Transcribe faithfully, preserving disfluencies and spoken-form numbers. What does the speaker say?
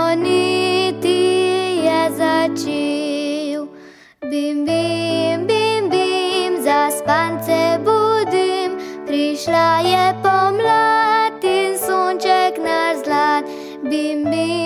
Moniti je začel. Bim, bim, bim, bim, zaspance budim. Prišla je pomlad in sonček naš zlat. Bim, bim.